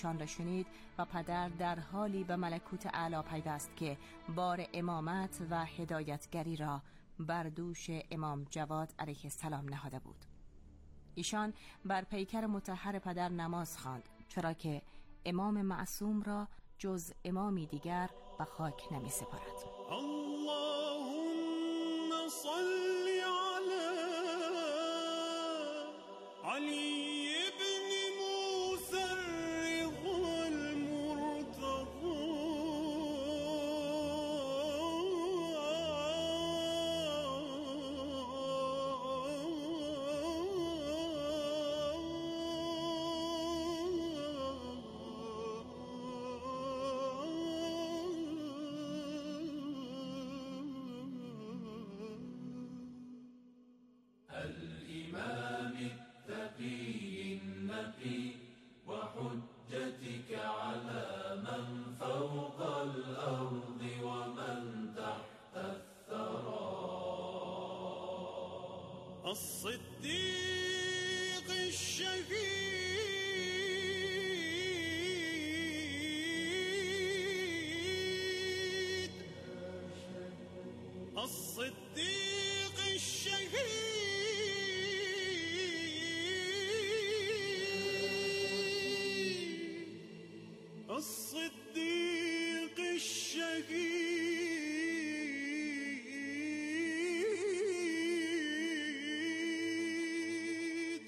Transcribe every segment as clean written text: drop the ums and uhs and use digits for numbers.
شان را شنید و پدر در حالی به ملکوت اعلی پیوست که بار امامت و هدایتگری را بر دوش امام جواد علیه السلام نهاده بود. ایشان بر پیکر مطهر پدر نماز خواند، چرا که امام معصوم را جز امامی دیگر به خاک نمی سپارد. اللهم صل علی ابن موسرق المرتضی. الإمام التقي النقي وحجتك على من فوق الأرض ومن تحت الثرى. الصديق الشهيد الصديق الشهيد الصديق الشهيد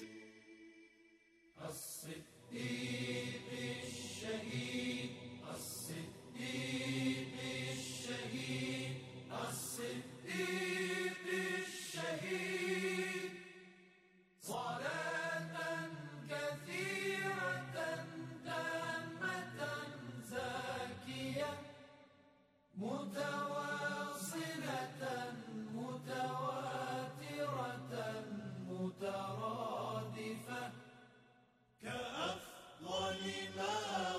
الصديق الشهيد الصديق الشهيد الصديق الشهيد صلاة كثيرة تامة زاكية متواصلة متواترة مترادفة كأفضل ما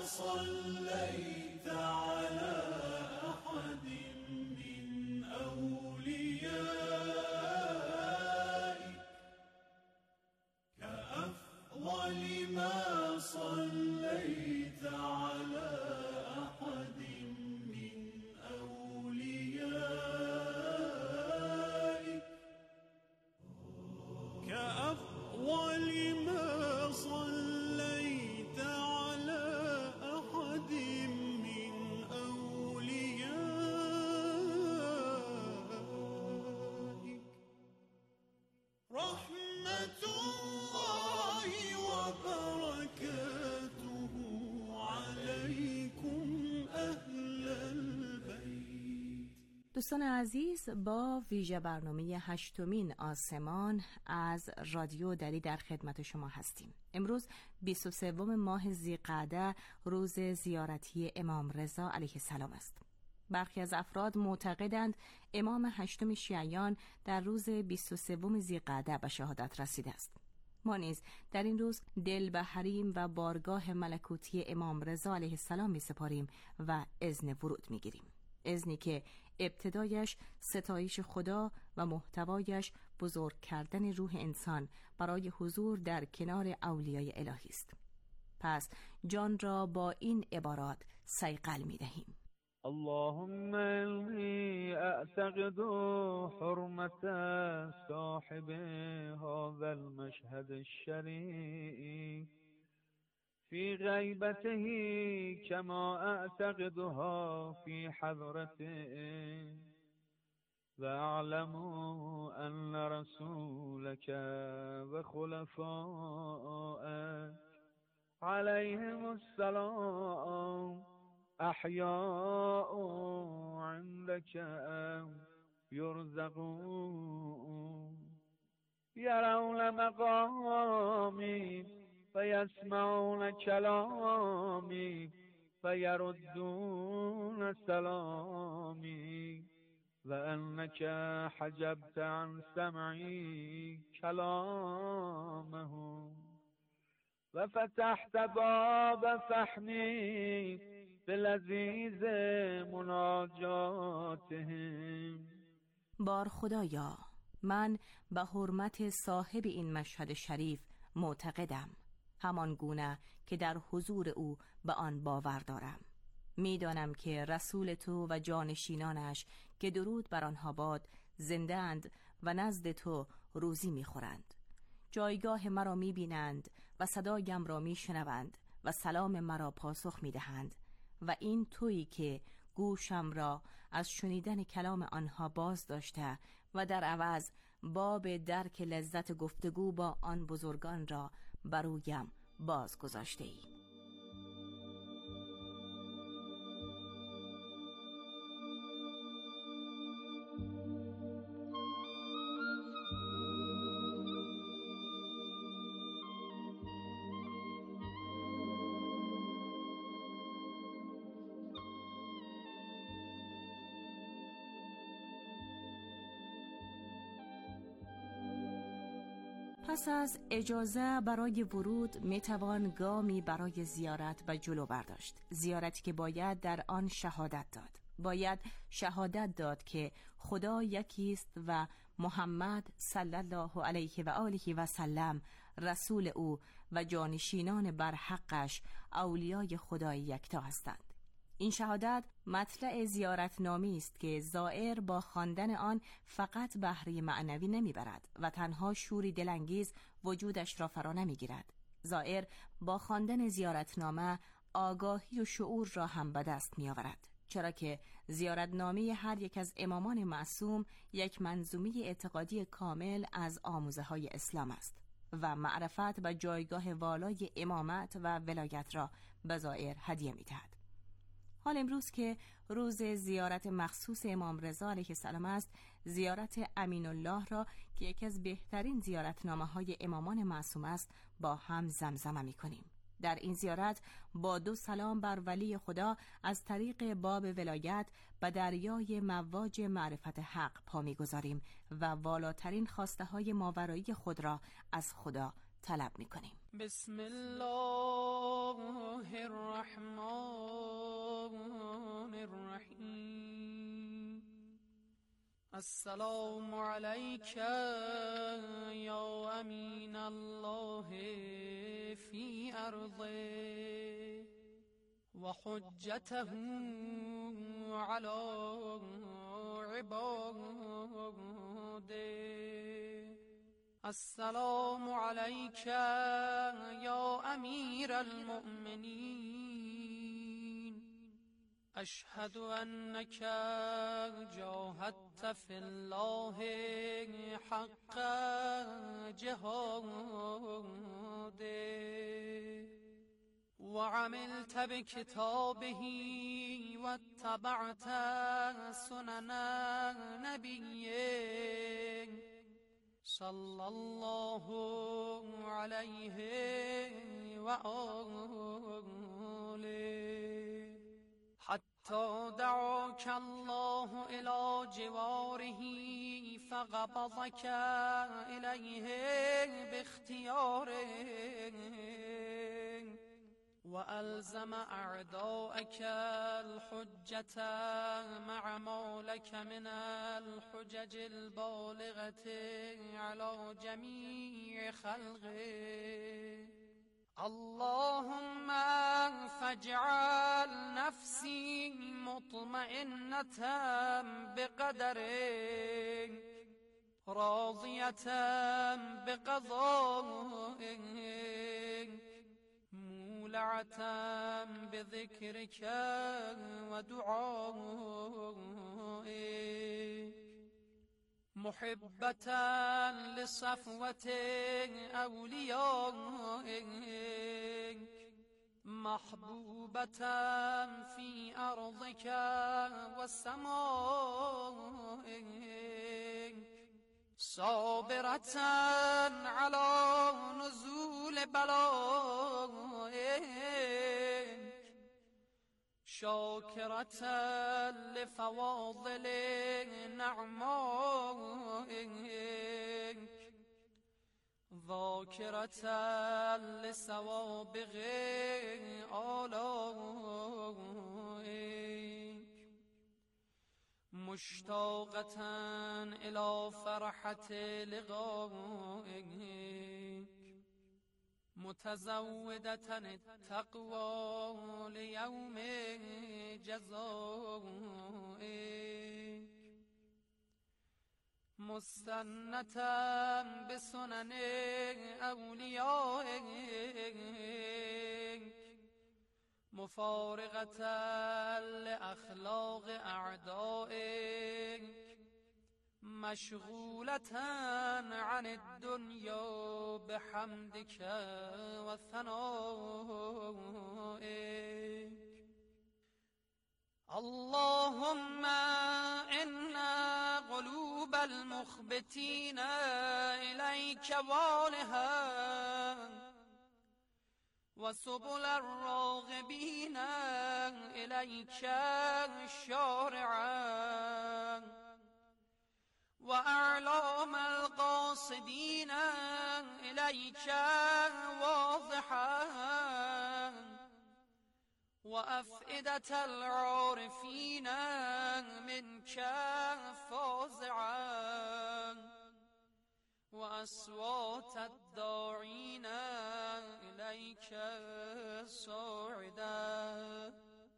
صليت على أحد من أوليائك كأفضل ما صليت على أحد من أوليائك كأفضل ما صليت على أحد من أوليائك. رحمة الله وبركاته عليكم أهل البيت. دوستان عزیز، با ویژه برنامه 8مین آسمان از رادیو دری در خدمت شما هستیم. امروز 23 ماه ذی‌قعده روز زیارتی امام رضا علیه السلام است. برخی از افراد معتقدند امام 8 شیعیان در روز 23 ذی‌قعده به شهادت رسیده است. ما نیز در این روز دل به حریم و بارگاه ملکوتی امام رضا علیه السلام می سپاریم و اذن ورود می گیریم. اذنی که ابتدایش ستایش خدا و محتوایش بزرگ کردن روح انسان برای حضور در کنار اولیای الهی است. پس جان را با این عبارات صیقل می دهیم. اللهم إني أعتقد حرمة صاحب هذا المشهد الشريف في غيبته كما أعتقدها في حضرته وأعلم أن رسولك وخلفائك عليهم السلام أحياء عندك يرزقون يرون مقامي فيسمعون كلامي فيردون سلامي وأنك حجبت عن سمعي كلامهم وفتحت باب فهمي بلذیذ مناجاتهم. بار خدایا، من به حرمت صاحب این مشهد شریف معتقدم همان گونه که در حضور او به آن باور دارم. می‌دانم که رسول تو و جانشینانش که درود بر آنها باد زنده اند و نزد تو روزی می‌خورند. جایگاه مرا می‌بینند و صدایم را می‌شنوند و سلام مرا پاسخ می‌دهند و این تویی که گوشم را از شنیدن کلام آنها باز داشته و در عوض باب درک لذت گفتگو با آن بزرگان را برویم باز گذاشته ای. پس از اجازه برای ورود میتوان گامی برای زیارت و جلو برداشت. زیارتی که باید در آن شهادت داد. باید شهادت داد که خدا یکی است و محمد صلی الله علیه و آله و سلم رسول او و جانشینان بر حقش اولیای خدای یکتا هستند. این شهادت مطلع زیارتنامه‌ای است که زائر با خواندن آن فقط بهره معنوی نمیبرد و تنها شوری دلانگیز وجودش را فرا نمیگیرد. زائر با خواندن زیارتنامه آگاهی و شعور را هم به دست میآورد، چرا که زیارتنامه هر یک از امامان معصوم یک منظومه اعتقادی کامل از آموزه‌های اسلام است و معرفت و جایگاه والای امامت و ولایت را به زائر هدیه می‌دهد. حال امروز که روز زیارت مخصوص امام رضا علیه السلام است، زیارت امین الله را که یکی از بهترین زیارتنامه‌های امامان معصوم است با هم زمزمه می‌کنیم. در این زیارت با 2 سلام بر ولی خدا از طریق باب ولایت به دریای مواج معرفت حق پا می‌گذاریم و والاترین خواسته‌های ماورایی خود را از خدا طلب می‌کنیم. بسم الله الرحمن الرحیم. السلام علیک یا امین الله فی ارضه و حجته علی عباده. السلام علیک یا امیر المؤمنین. اشهد انک جاهدت فی الله حق جهاده و عملت بکتابه و اتبعت سنن نبیه صلی الله علیه و آله حتی دعاک الله الی جواره فقبضک الیه باختیاره و الزم اعداءک الحجة مع ما لك من الحجج البالغة على جميع خلقه. اللهم فاجعل نفسي مطمئنة بقدرك راضية بقضائك مولعة بذكرك ودعائك محبة لصفوة أوليائك محبوبة في أرضك وسمائك صابرة على نزول بلائك شاكرة لفواضل نعمائك ذاكرة لسوابغ آلائك مشتاقة إلى فرحة لقائك متزودة التقوى لیوم جزائک مستنة بسنن اولیائک مفارقة لأخلاق أعدائك مشغولة عن الدنيا بحمدك وثنائك اللهم إن قلوب المخبتين إليك والها وسبل الراغبين إليك شارعا وأعلام القاصدين إليك واضحا وأفئدة العارفين منك فازعا وأصوات الداعين إليك صاعدا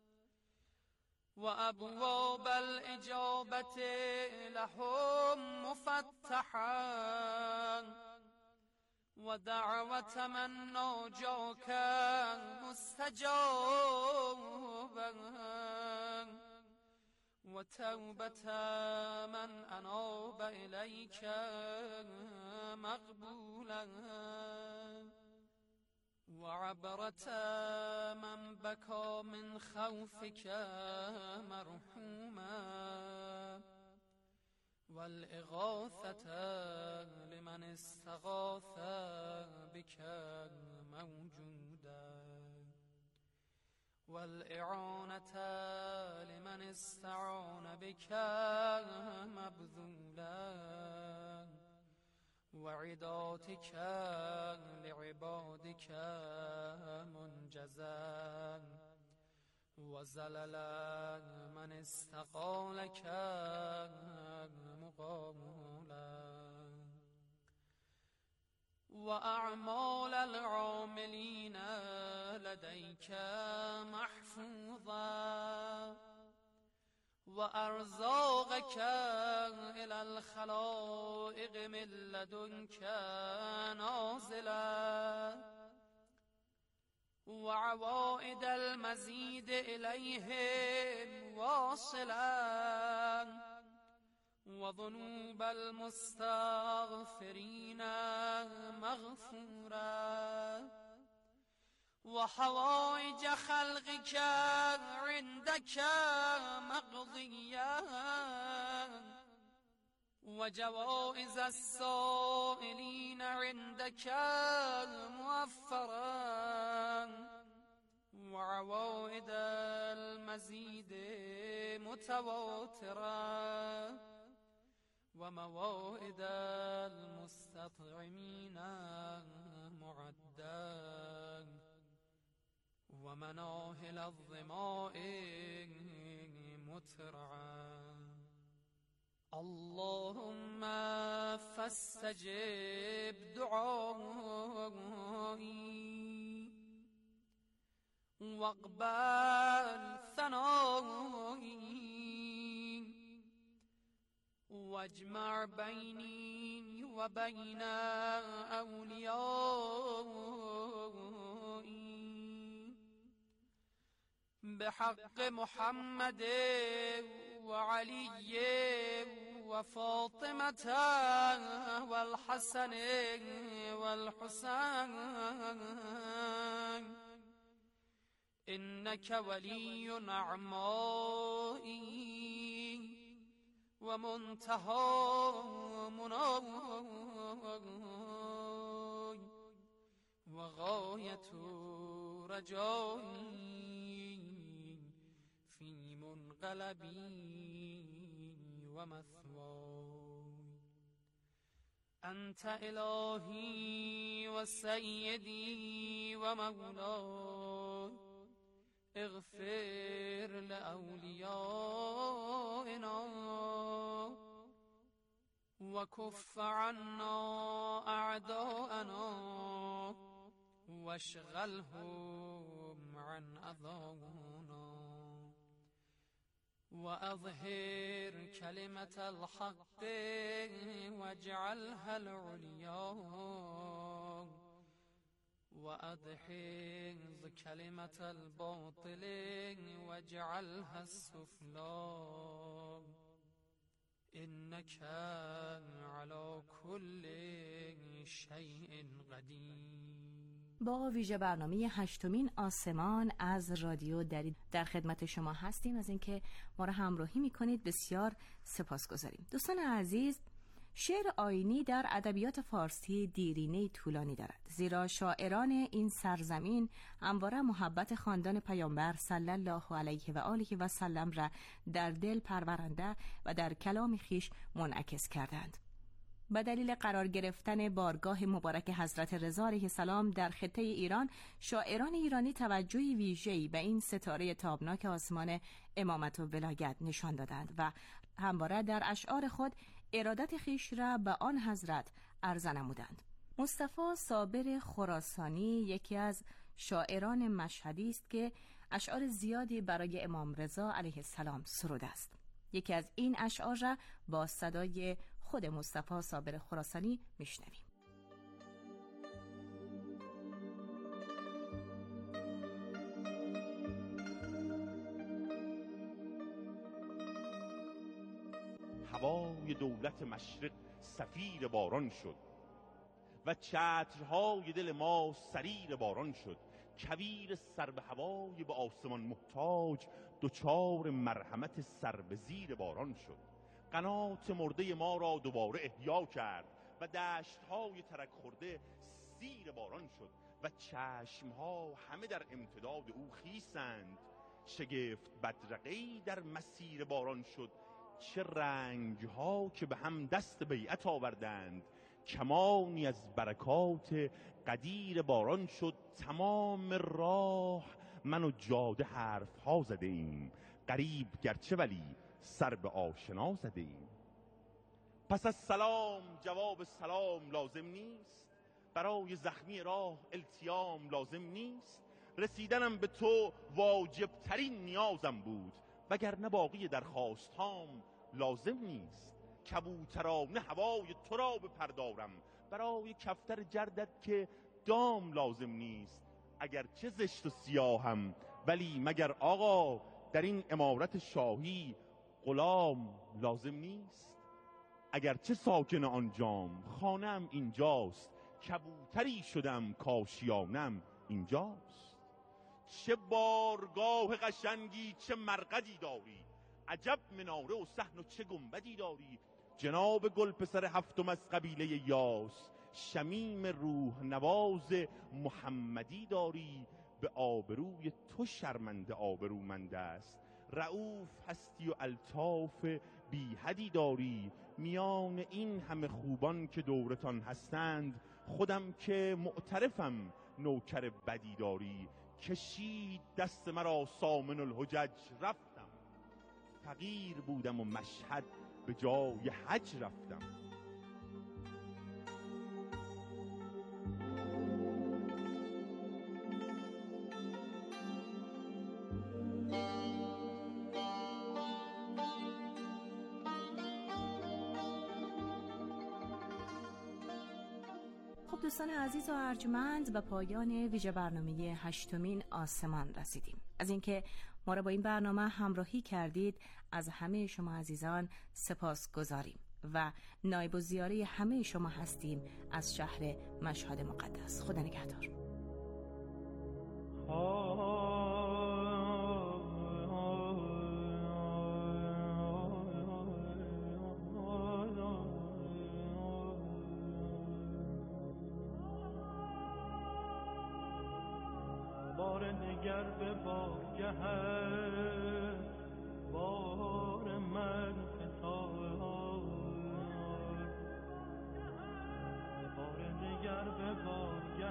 وأبواب الإجابة لهم مفتحا ودعوة من ناجاك مستجابا وتوبة من أناب إليك مقبولا وعبرة من بكى من خوفك مرحوما والإغاثة لمن استغاث بك موجودا والإعانة لمن استعان بك مبذولا وعداتك لعبادك منجزا وزللا من استقالك مقامولا وأعمال العاملين لديك محفوظا وأرزاقك إلى الخلائق من لدنك نازلا وعوائد المزيد إليهم واصلا وذنوب المستغفرين مغفورا وحوائج خلقك عندك مقضيا وجوائز السائلين عندك موفرا وعوائد المزيد متواترا وموائد المستطعمين معدا ومناهل الظماء مترعا اللهم فاستجب دعائي واقبل ثنائي واجمع بيني وبين أوليائي بحق محمد وعلي وفاطمة والحسن والحسين إنك ولي نعمائي ومنتهى مناي وغاية رجائي في منقلبي ومثواي أنت إلهي وسيدي ومولاي اغفر لأوليائنا وكف عنا أعداءنا واشغلهم عن أذانا وأظهر كلمة الحق واجعلها العليا وأدحض كلمة الباطل واجعلها السفلى إنك على كل شيء قدير. با ویژه برنامه 8مین آسمان از رادیو دری در خدمت شما هستیم. از اینکه ما را همراهی میکنید بسیار سپاسگزاریم. دوستان عزیز، شعر آیینی در ادبیات فارسی دیرینه طولانی دارد، زیرا شاعران این سرزمین همواره محبت خاندان پیامبر صلی الله علیه و آله و سلم را در دل پرورنده و در کلام خیش منعکس کردند. به دلیل قرار گرفتن بارگاه مبارک حضرت رضا علیه السلام در خطه ایران، شاعران ایرانی توجهی ویژه‌ای به این ستاره تابناک آسمان امامت و ولایت نشان دادند و همواره در اشعار خود ارادت خیش را به آن حضرت عرضه نمودند. مصطفی صابر خراسانی یکی از شاعران مشهدی است که اشعار زیادی برای امام رضا علیه السلام سروده است. یکی از این اشعار را با صدای خود مصطفی صابر خراسانی میشنویم. هوای دولت مشرق سفیر باران شد و چترهای دل ما سریر باران شد. کویر سر به هوای به آسمان محتاج دوچار مرحمت سر به زیر باران شد. قنات مرده ما را دوباره احیا کرد و دشتهای ترک خورده سیر باران شد و چشمها همه در امتداد او خیسند. شگفت بدرقه‌ای در مسیر باران شد. چه رنگها که به هم دست بیعت آوردند. کمانی از برکات قدیر باران شد. تمام راه من و جاده حرفها زده ایم، غریب گرچه ولی سر به آشنا زده ایم. پس از سلام جواب سلام لازم نیست، برای زخمی راه التیام لازم نیست. رسیدنم به تو واجب ترین نیازم بود، وگرنه باقی درخواستام لازم نیست. کبوترانه هوای تو را بپردارم، برای کفتر جردت که دام لازم نیست. اگر چه زشت و سیاهم ولی مگر آقا در این امارت شاهی غلام لازم نیست. اگر چه ساکن آنجام خانم اینجاست، کبوتری شدم کاشیانم اینجاست. چه بارگاه قشنگی چه مرقدی داری، عجب مناره و صحن و چه گنبدی داری. جناب گل پسر هفتم از قبیله یاس، شمیم روح نواز محمدی داری. به آبروی تو شرمنده آبرومند است، رؤوف هستی و الطاف بی حدی داری. میان این همه خوبان که دورتان هستند، خودم که معترفم نوکر بدی داری. کشید دست مرا سامن الحجج رفتم، فقیر بودم و مشهد به جای حج رفتم. خب دوستان عزیز و ارجمند، به پایان ویژه برنامه 8مین آسمان رسیدیم. از اینکه ما را با این برنامه همراهی کردید از همه شما عزیزان سپاس گذاریم و نایب الزیاره همه شما هستیم از شهر مشهد مقدس. خدا نگهدار. بار دگر به بارگه بار من فتار، بار دگر به بارگه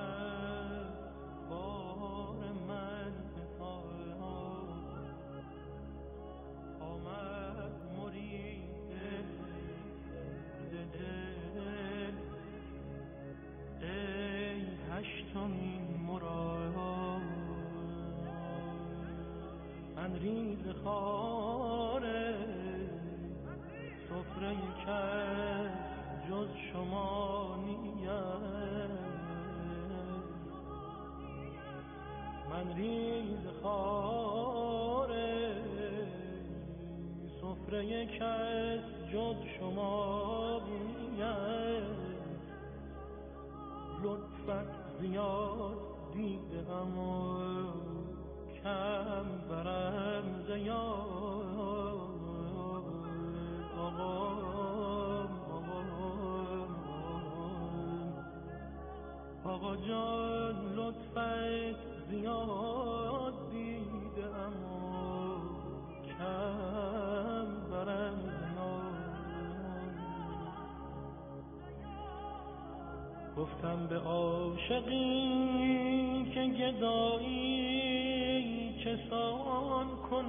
بار من فتار. آمد مرید دل ای هشتمین من ریز خاره سفره کس جز شما نیست. من ریز خاره سفره کس جز شما نیست. لطفت زیاد دیدم و کم برم زیاد. آقا جان لطفت زیاد دیدم و کم برم زیاد. گفتم به عاشقی که گدایی چسان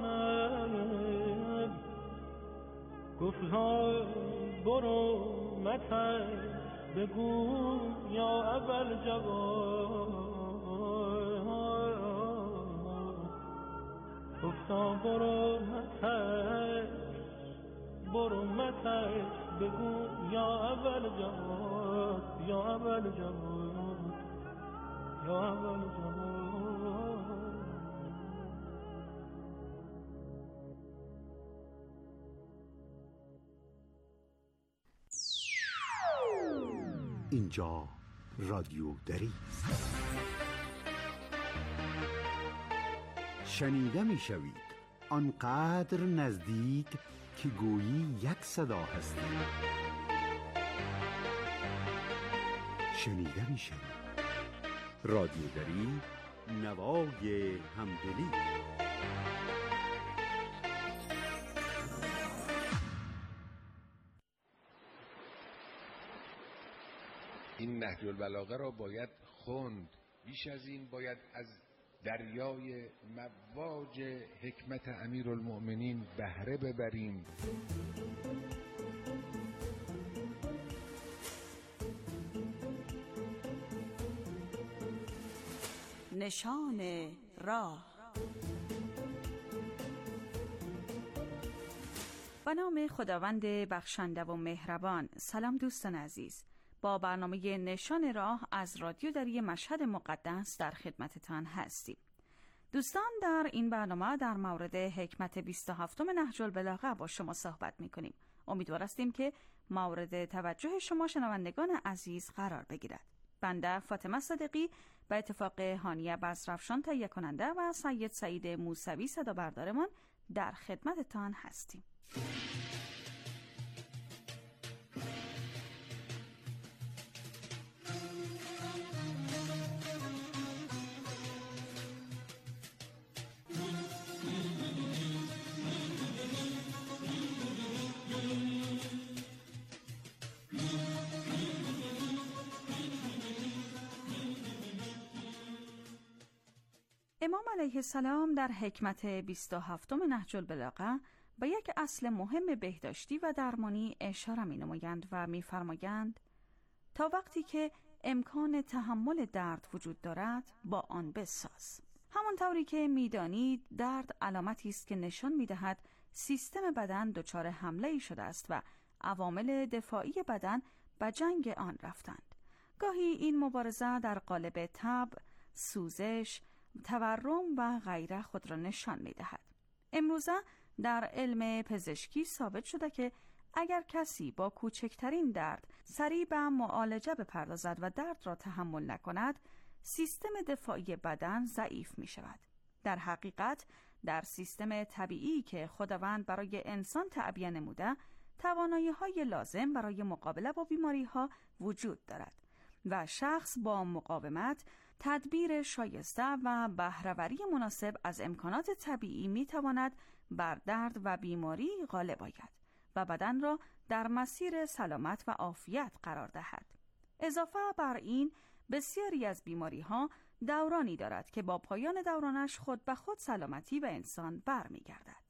کند. گفت ها برو مترس بگو یا اول جواب. گفتا برو مترس بگو یا اول جواب. یا اول جواب. یا اول جواب. اینجا رادیو دری است. شنیده می شوید آنقدر نزدیک که گویی یک صدا هستید. شنیده می شوید رادیو دری، نوای همدلی. این نهج البلاغه را باید خوند. بیش از این باید از دریای مواج حکمت امیرالمؤمنین بهره ببریم. نشان راه. به نام خداوند بخشنده و مهربان. سلام دوستان عزیز، با برنامه نشان راه از رادیو دری مشهد مقدس در خدمتتان هستیم. دوستان، در این برنامه در مورد حکمت 27 نهج البلاغه با شما صحبت می‌کنیم. امیدوار هستیم که مورد توجه شما شنوندگان عزیز قرار بگیرد. بنده فاطمه صدیقی به اتفاق هانیه بزرافشان تهیه کننده و سید سعید موسوی صدا بردارمان در خدمتتان هستیم. امام علیه السلام در حکمت 27 نهج البلاغه به یک اصل مهم بهداشتی و درمانی اشاره می‌نمایند و می‌فرمایند تا وقتی که امکان تحمل درد وجود دارد با آن بساز. همانطوری که می‌دانید درد علامتی است که نشان می‌دهد سیستم بدن دچار حمله‌ای شده است و عوامل دفاعی بدن به جنگ آن رفتند. گاهی این مبارزه در قالب تب، سوزش، تورم و غیره خود را نشان می‌دهد. امروزه در علم پزشکی ثابت شده که اگر کسی با کوچکترین درد سریع به معالجه بپردازد و درد را تحمل نکند، سیستم دفاعی بدن ضعیف می‌شود. در حقیقت در سیستم طبیعی که خداوند برای انسان تعبیه نموده، توانایی‌های لازم برای مقابله با بیماری‌ها وجود دارد و شخص با مقاومت، تدبیر شایسته و بهره‌وری مناسب از امکانات طبیعی می‌تواند بر درد و بیماری غالب آید و بدن را در مسیر سلامت و عافیت قرار دهد. اضافه بر این، بسیاری از بیماری‌ها دورانی دارد که با پایان دورانش خود به خود سلامتی به انسان برمیگردد.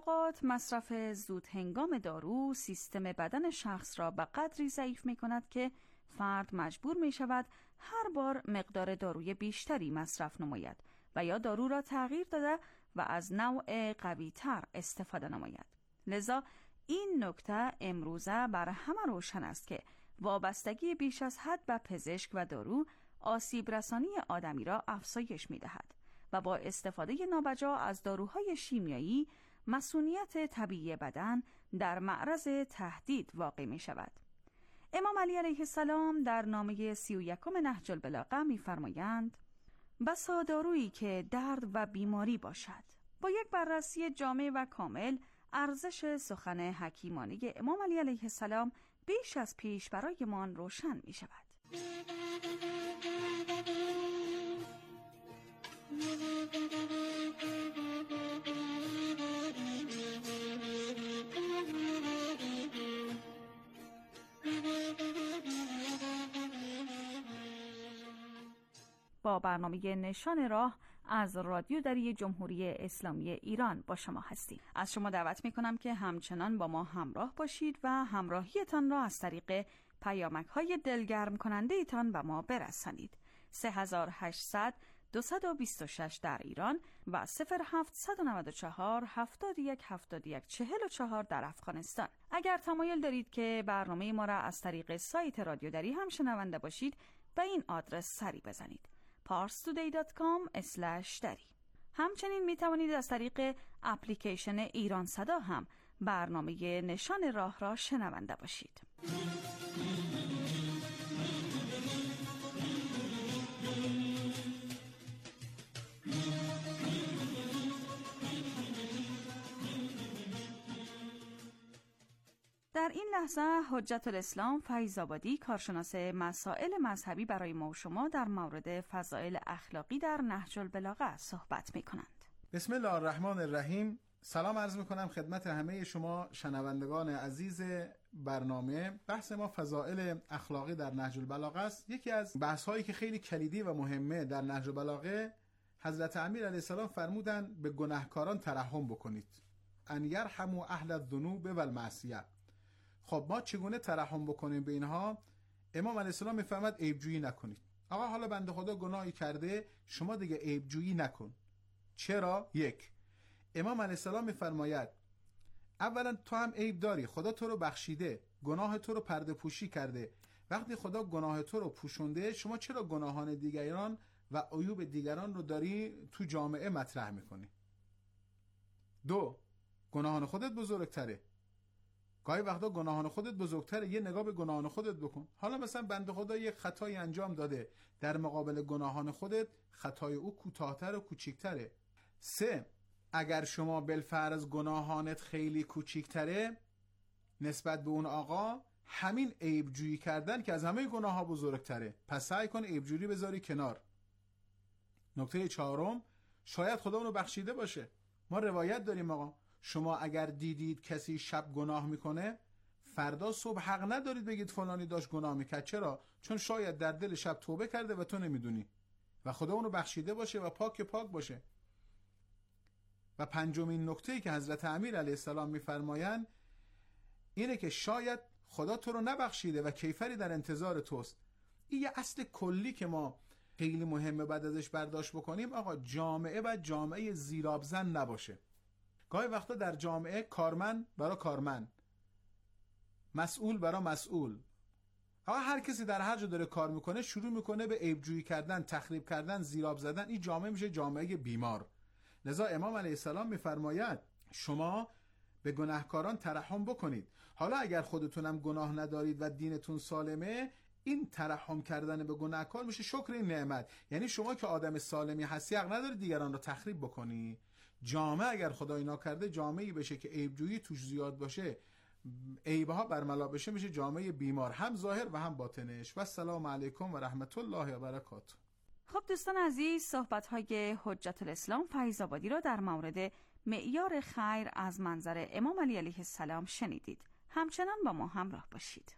اوقات مصرف زود هنگام دارو سیستم بدن شخص را به قدری ضعیف می کند که فرد مجبور می شود هر بار مقدار داروی بیشتری مصرف نماید و یا دارو را تغییر داده و از نوع قوی تر استفاده نماید. لذا این نکته امروزه بر همه روشن است که وابستگی بیش از حد به پزشک و دارو آسیب رسانی آدمی را افزایش می دهد و با استفاده نابجا از داروهای شیمیایی مسئولیت طبیعی بدن در معرض تهدید واقع می شود. امام علی علیه السلام در نامه 31 نهج البلاغه می فرمایند: بسا دارویی که درد و بیماری باشد. با یک بررسی جامع و کامل ارزش سخن حکیمانه امام علی علیه السلام بیش از پیش برایمان روشن می شود. با برنامه نشان راه از رادیو دری جمهوری اسلامی ایران با شما هستیم. از شما دعوت می‌کنم که همچنان با ما همراه باشید و همراهیتان را از طریق پیامک‌های دلگرم کننده ایتان به ما برسانید. 3800 226 در ایران و 0794 71 71 44 در افغانستان. اگر تمایل دارید که برنامه ما را از طریق سایت رادیو دری هم شنونده باشید، به این آدرس سری بزنید: parstoday.com/dari. همچنین می توانید از طریق اپلیکیشن ایران صدا هم برنامه نشان راه را شنونده باشید. در این لحظه حجت الاسلام فیض‌آبادی، کارشناس مسائل مذهبی، برای ما و شما در مورد فضائل اخلاقی در نهج البلاغه صحبت می کنند. بسم الله الرحمن الرحیم. سلام عرض می کنم خدمت همه شما شنوندگان عزیز برنامه. بحث ما فضائل اخلاقی در نهج البلاغه است. یکی از بحث هایی که خیلی کلیدی و مهمه در نهج البلاغه، حضرت امیر علیه السلام فرمودند به گناهکاران ترحم بکنید، ان یرحموا اهل الذنوب والمعصیه. خب ما چگونه ترحم بکنیم به اینها؟ امام علیه السلام میفرماد عیبجویی نکنید. آقا حالا بنده خدا گناهی کرده، شما دیگه عیبجویی نکن. چرا؟ یک، امام علیه السلام میفرماید اولا تو هم عیب داری، خدا تو رو بخشیده، گناه تو رو پرده پوشی کرده. وقتی خدا گناه تو رو پوشونده، شما چرا گناهان دیگران و عیوب دیگران رو داری تو جامعه مطرح میکنی؟ دو، گناهان خودت بزرگتره. گاهی وقتا گناهان خودت بزرگتره، یه نگاه به گناهان خودت بکن. حالا مثلا بنده خدا یک خطایی انجام داده، در مقابل گناهان خودت خطای او کوتاه‌تر و کوچیک‌تره. سه، اگر شما بالفرض گناهانت خیلی کوچیک‌تره نسبت به اون آقا، همین عیبجویی کردن که از همه گناه‌ها بزرگتره، پس سعی کن عیبجویی بذاری کنار. نکته چهارم، شاید خدا اونو بخشیده باشه. ما روایت داریم آقا، شما اگر دیدید کسی شب گناه میکنه، فردا صبح حق ندارید بگید فلانی داشت گناه میکرد. چرا؟ چون شاید در دل شب توبه کرده و تو نمیدونی و خدا اونو بخشیده باشه و پاک باشه. و پنجمین نکته‌ای که حضرت امیر علیه السلام میفرمایند اینه که شاید خدا تو رو نبخشیده و کیفری در انتظار توست. این یه اصل کلی که ما خیلی مهمه بعد ازش برداشت بکنیم. آقا جامعه و جامعه زیرابزن نباشه. گاهی وقتا در جامعه کارمند برای کارمند، مسئول برای مسئول، آقا هر کسی در هر جا داره کار میکنه شروع میکنه به عیبجویی کردن، تخریب کردن، زیراب زدن. این جامعه میشه جامعه بیمار. لذا امام علیه السلام میفرماید شما به گناهکاران ترحم بکنید. حالا اگر خودتونم گناه ندارید و دینتون سالمه، این ترحم کردن به گناهکار میشه شکر این نعمت. یعنی شما که آدم سالمی هستی حق نداری دیگران رو تخریب بکنی. جامعه اگر خدای ناکرده جامعه‌ای بشه که عیبجویی توش زیاد باشه، عیبها برملا بشه، میشه جامعه بیمار، هم ظاهر و هم باطنش. و السلام علیکم و رحمت الله و برکاته. خب دوستان عزیز، صحبت‌های حجت الاسلام فیض‌آبادی را در مورد معیار خیر از منظر امام علی علیه السلام شنیدید. همچنان با ما همراه باشید.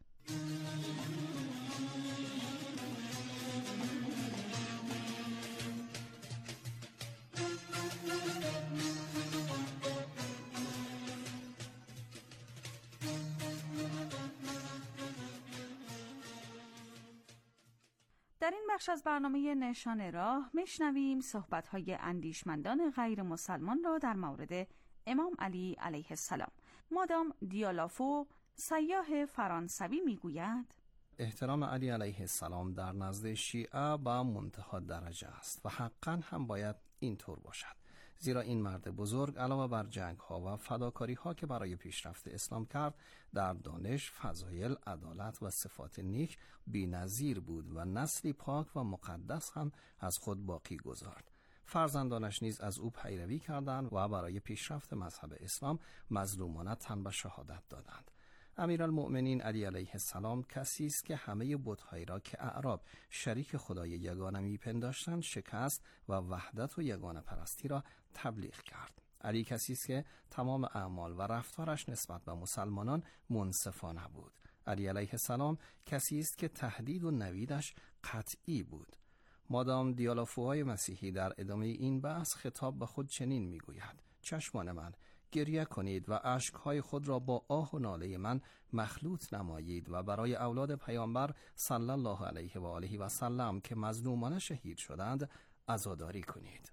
در این بخش از برنامه نشان راه میشنویم صحبت‌های اندیشمندان غیر مسلمان را در مورد امام علی علیه السلام. مادام دیالافو، سیاح فرانسوی، میگوید احترام علی علیه السلام در نزد شیعه با منتهی درجه است و حقاً هم باید اینطور باشد، زیرا این مرد بزرگ علاوه بر جنگ‌ها و فداکاری‌ها که برای پیشرفت اسلام کرد، در دانش، فضایل، عدالت و صفات نیک بی‌نظیر بود و نسلی پاک و مقدس هم از خود باقی گذارد. فرزندانش نیز از او پیروی کردند و برای پیشرفت مذهب اسلام مظلومانه تن به شهادت دادند. امیرالمؤمنین علی علیه السلام کسی است که همه بت‌هایی را که اعراب شریک خدای یگانه می‌پنداشتند شکست و وحدت و یگانه پرستی را تبلیغ کرد. علی کسی است که تمام اعمال و رفتارش نسبت به مسلمانان منصفانه بود. علی علیه السلام کسی است که تهدید و نویدش قطعی بود. مادام دیالافوهای مسیحی در ادامه این بحث خطاب به خود چنین میگوید: چشمان من، گریه کنید و اشکهای خود را با آه و ناله من مخلوط نمایید و برای اولاد پیامبر صلی الله علیه و آله و سلم که مظلومانه شهید شدند عزاداری کنید.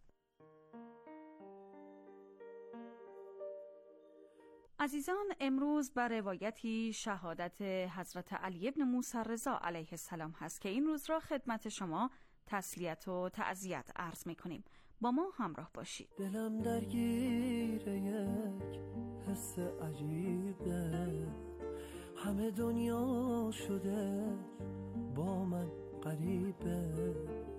عزیزان، امروز بر روایتی شهادت حضرت علی ابن موسی رضا علیه السلام هست که این روز را خدمت شما تسلیت و تعزیت عرض می‌کنیم. با ما همراه باشید. دلم درگیر یک حس عجیبه، همه دنیا شده با من غریبه،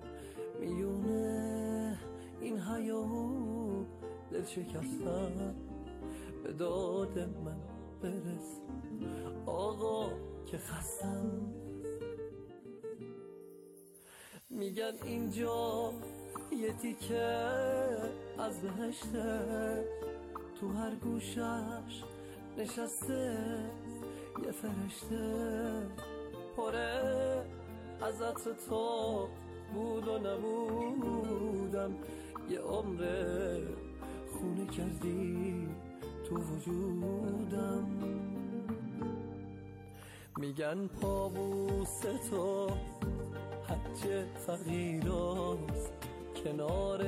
میونه این حیاهو دل شکستم، به داد من برس آقا که خستم. میگن اینجا یه تیکه از بهشته، تو هر گوشش نشسته یه فرشته، پره از عطر تو بود و نبودم، یه عمر خونه کردی تو وجودم. میگن پابوس تو حج فقیراست، کنار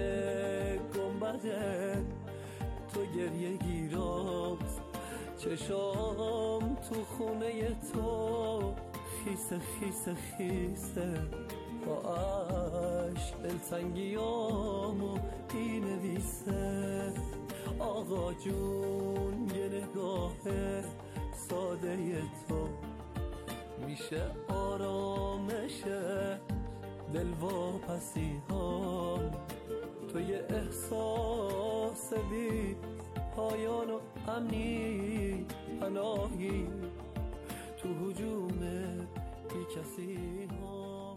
گنبده تو گریه گیراست، چشام تو خونه تو خیسه خیسه خیسه، با عشق دلتنگیامو بی نویسه. آقا جون یه نگاه ساده تو میشه آرامشه دل واپسی ها، تو یه احساس بی پایان و امنی پناهی تو هجوم بی کسی ها.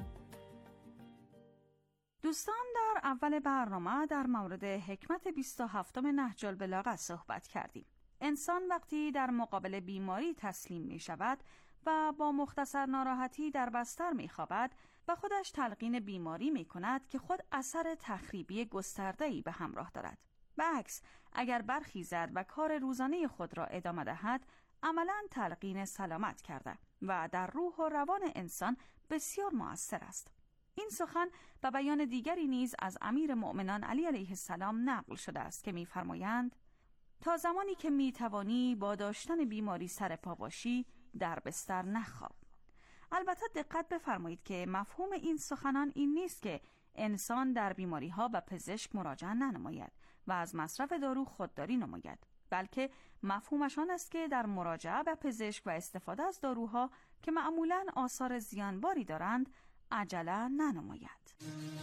دوستان، در اول برنامه در مورد حکمت 27 نهج البلاغه صحبت کردیم. انسان وقتی در مقابل بیماری تسلیم می شود و با مختصر ناراحتی در بستر می خوابد و خودش تلقین بیماری می کند که خود اثر تخریبی گسترده‌ای به همراه دارد. برعکس، اگر برخیزد و کار روزانه خود را ادامه دهد، عملاً تلقین سلامت کرده و در روح و روان انسان بسیار مؤثر است. این سخن و بیان دیگری نیز از امیر مؤمنان علی علیه السلام نقل شده است که می‌فرمایند: تا زمانی که می‌توانی با داشتن بیماری سر پا باشی، در بستر نخواب. البته دقت بفرمایید که مفهوم این سخنان این نیست که انسان در بیماری‌ها به پزشک مراجعه ننماید و از مصرف دارو خودداری نماید، بلکه مفهومش آن است که در مراجعه به پزشک و استفاده از داروها که معمولاً آثار زیانباری دارند عجله ننماید.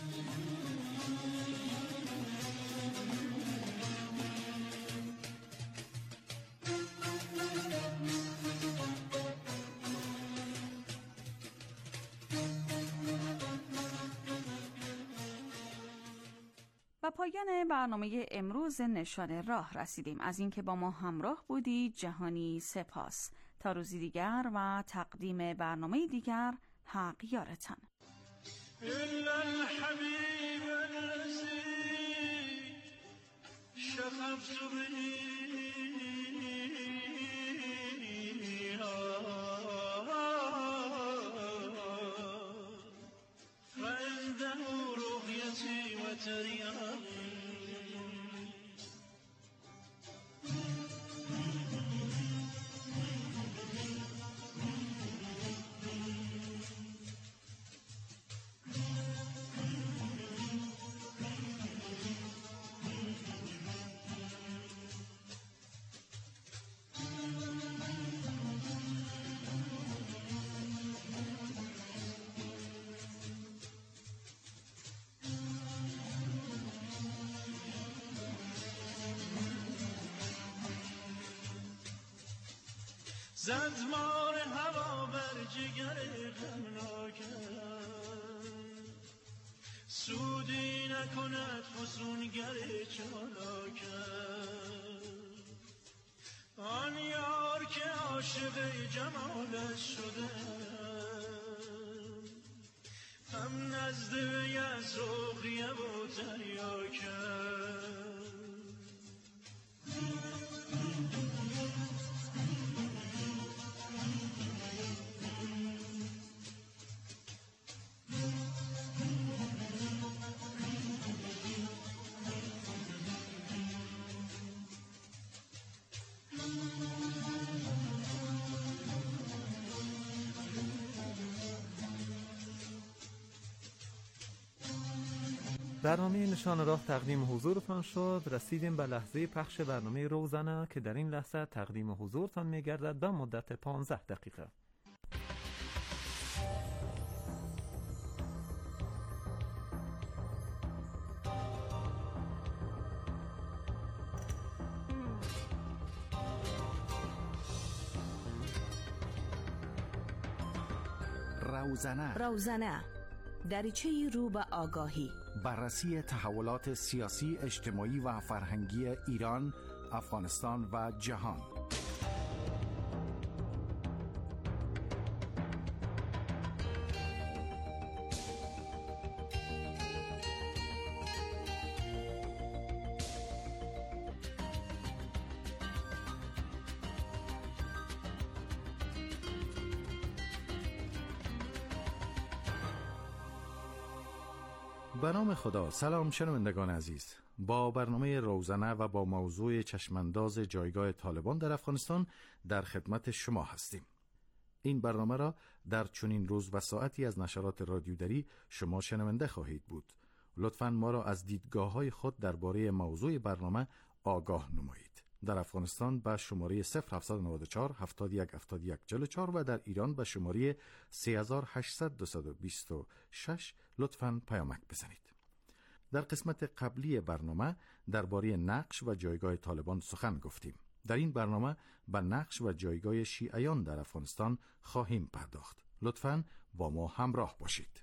و پایان برنامه امروز نشان راه رسیدیم. از اینکه با ما همراه بودید جهانی سپاس. تا روزی دیگر و تقدیم برنامه دیگر، حق یارتان. زد مار هوا بر جگر غمناکم، سودی نکند فسونگر چالاکم. آن یار که عاشق جمالش شده، هم نزد از روغیه و تریاکم. برنامه نشان راه تقدیم حضورتان شد. رسیدیم به لحظه پخش برنامه روزانه که در این لحظه تقدیم حضورتان می‌گردد به مدت 15 دقیقه. روزانه دریچه‌ای رو به آگاهی، بررسی تحولات سیاسی، اجتماعی و فرهنگی ایران، افغانستان و جهان. به نام خدا. سلام شنوندگان عزیز. با برنامه روزانه و با موضوع چشمانداز جایگاه طالبان در افغانستان در خدمت شما هستیم. این برنامه را در چنین روز و ساعتی از نشرات رادیودری شما شنونده خواهید بود. لطفاً ما را از دیدگاه‌های خود درباره موضوع برنامه آگاه نمایید. در افغانستان به شماره 0794 71 71 44 و در ایران به شماره 3800 226 لطفاً پیامک بزنید. در قسمت قبلی برنامه درباره نقش و جایگاه طالبان سخن گفتیم. در این برنامه به نقش و جایگاه شیعیان در افغانستان خواهیم پرداخت. لطفاً با ما همراه باشید.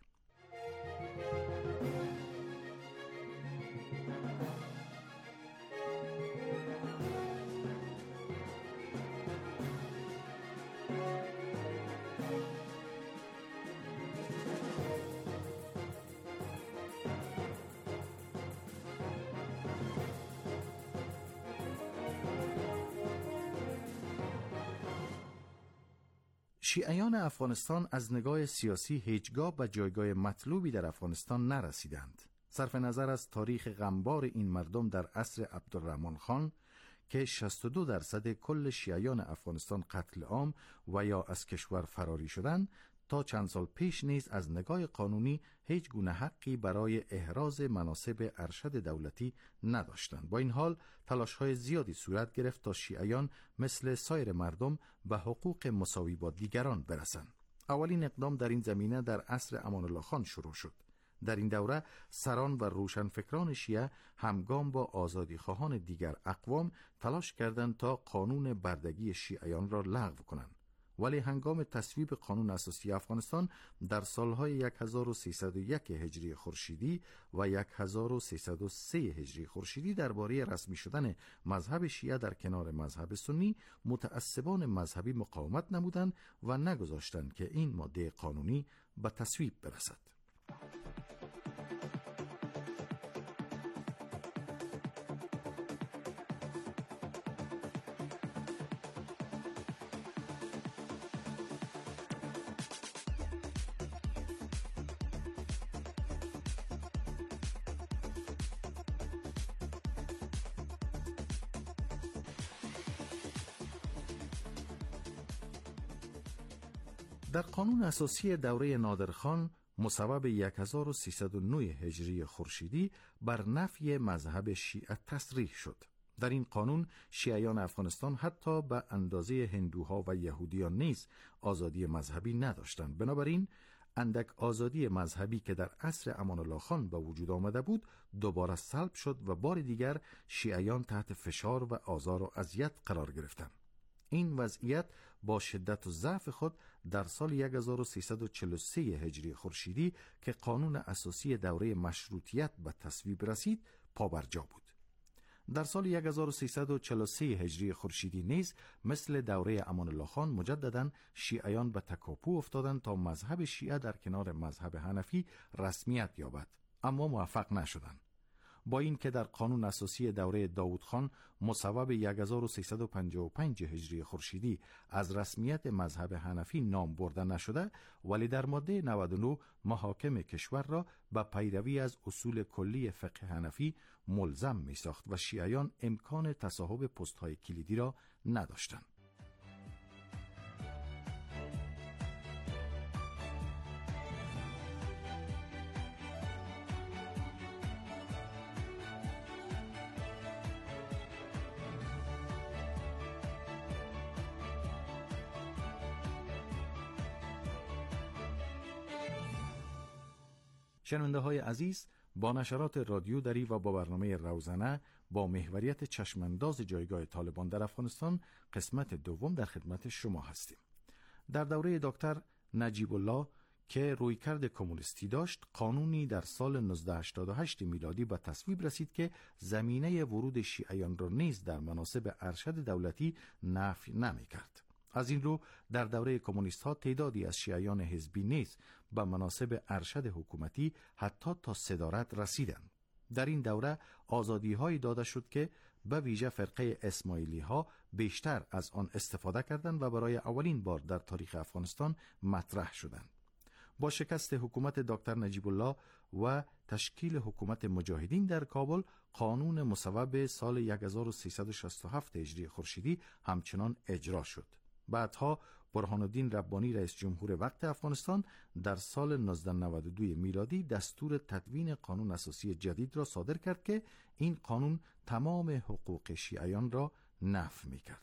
شیعیان افغانستان از نگاه سیاسی هیچگاه به جایگاه مطلوبی در افغانستان نرسیدند. صرف نظر از تاریخ غمبار این مردم در عصر عبدالرحمن خان که 62% کل شیعیان افغانستان قتل عام و یا از کشور فراری شدند، تا چند سال پیش نیز از نگاه قانونی هیچ گونه حقی برای احراز مناصب ارشد دولتی نداشتند. با این حال تلاش‌های زیادی صورت گرفت تا شیعیان مثل سایر مردم به حقوق مساوی با دیگران برسند. اولین اقدام در این زمینه در عصر امان الله خان شروع شد. در این دوره سران و روشنفکران شیعه همگام با آزادیخواهان دیگر اقوام تلاش کردند تا قانون بردگی شیعیان را لغو کنند. ولی هنگام تصویب قانون اساسی افغانستان در سالهای 1301 هجری خورشیدی و 1303 هجری خورشیدی درباره رسمی شدن مذهب شیعه در کنار مذهب سنی، متعصبان مذهبی مقاومت نمودند و نگذاشتند که این ماده قانونی به تصویب برسد. در قانون اساسی دوره نادرخان مصوب 1309 هجری خورشیدی بر نفی مذهب شیعه تصریح شد. در این قانون شیعیان افغانستان حتی به اندازه هندوها و یهودیان نیز آزادی مذهبی نداشتند. بنابراین اندک آزادی مذهبی که در عصر امان الله خان به وجود آمده بود دوباره سلب شد و بار دیگر شیعیان تحت فشار و آزار و اذیت قرار گرفتند. این وضعیت با شدت و ضعف خود در سال 1343 هجری خورشیدی که قانون اساسی دوره مشروطیت به تصویب رسید پابرجا بود. در سال 1343 هجری خورشیدی نیز مثل دوره امان الله خان مجددا شیعیان به تکاپو افتادند تا مذهب شیعه در کنار مذهب حنفی رسمیت یابد، اما موفق نشدند. با این که در قانون اساسی دوره داوود خان مصوب 1355 هجری خورشیدی از رسمیت مذهب حنفی نام برده نشده، ولی در ماده 99 محاکم کشور را به پیروی از اصول کلی فقه حنفی ملزم می ساخت و شیعیان امکان تصاحب پست‌های کلیدی را نداشتند. شنونده های عزیز، با نشرات رادیو دری و با برنامه روزنه با محوریت چشمانداز جایگاه طالبان در افغانستان قسمت دوم در خدمت شما هستیم. در دوره دکتر نجیب الله که رویکرد کمونیستی داشت، قانونی در سال 1988 میلادی به تصویب رسید که زمینه ورود شیعیان را نیز در مناصب ارشد دولتی نفی نمی کرد. از این رو در دوره کمونیست ها تعدادی از شیعیان حزبی نیز به مناصب ارشد حکومتی حتی تا صدارت رسیدند. در این دوره آزادی هایی داده شد که به ویژه فرقه اسماعیلی ها بیشتر از آن استفاده کردند و برای اولین بار در تاریخ افغانستان مطرح شدند. با شکست حکومت دکتر نجیب الله و تشکیل حکومت مجاهدین در کابل، قانون مصوب سال 1367 هجری خورشیدی همچنان اجرا شد. بعدها برهان الدین ربانی رئیس جمهور وقت افغانستان در سال 1992 میلادی دستور تدوین قانون اساسی جدید را صادر کرد که این قانون تمام حقوق شیعیان را نفی می‌کرد.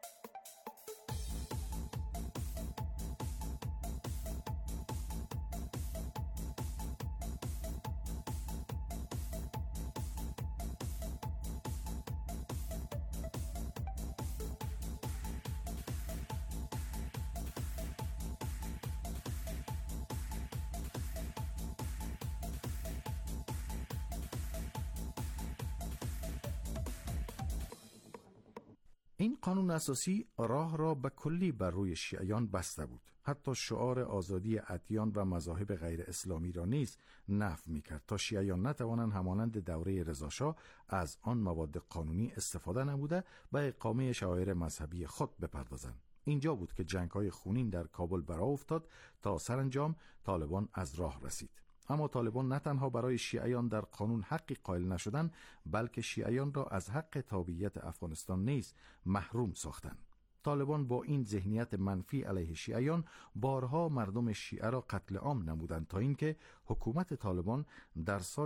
این قانون اساسی راه را به کلی بر روی شیعیان بسته بود. حتی شعار آزادی ادیان و مذاهب غیر اسلامی را نیز نفی می‌کرد تا شیعیان نتوانند همانند دوره رضاشاه از آن مواد قانونی استفاده نموده به اقامه شعائر مذهبی خود بپردازند. اینجا بود که جنگ‌های خونین در کابل برآ افتاد تا سرانجام طالبان از راه رسید. اما طالبان نه تنها برای شیعیان در قانون حقی قائل نشدند، بلکه شیعیان را از حق تابعیت افغانستان نیز محروم ساختند. طالبان با این ذهنیت منفی علیه شیعیان بارها مردم شیعه را قتل عام نمودند تا اینکه حکومت طالبان در سال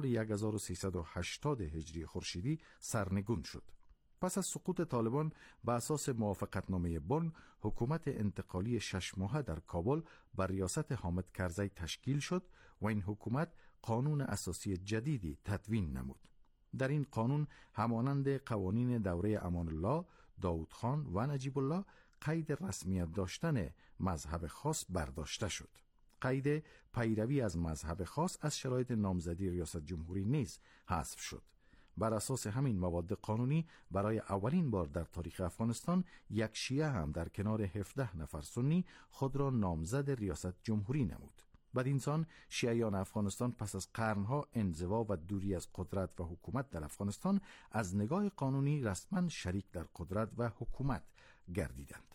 1380 هجری خورشیدی سرنگون شد. پس از سقوط طالبان به اساس موافقتنامه بن، حکومت انتقالی 6 ماهه در کابل بر ریاست حامد کرزی تشکیل شد و این حکومت قانون اساسی جدیدی تدوین نمود. در این قانون همانند قوانین دوره امان الله، داوود خان و نجیب الله قید رسمیت داشتن مذهب خاص برداشته شد. قید پیروی از مذهب خاص از شرایط نامزدی ریاست جمهوری نیز حذف شد. بر اساس همین مواد قانونی برای اولین بار در تاریخ افغانستان یک شیعه هم در کنار 17 نفر سنی خود را نامزد ریاست جمهوری نمود. بدینسان شیعیان افغانستان پس از قرنها انزوا و دوری از قدرت و حکومت در افغانستان از نگاه قانونی رسما شریک در قدرت و حکومت گردیدند.